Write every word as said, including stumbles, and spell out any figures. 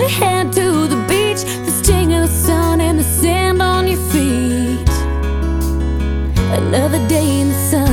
head to the beach, the sting of the sun and the sand on your feet. Another day in the sun.